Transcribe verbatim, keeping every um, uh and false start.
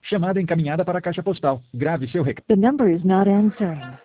Chamada encaminhada para a caixa postal. Grave seu recado. The number is not answering.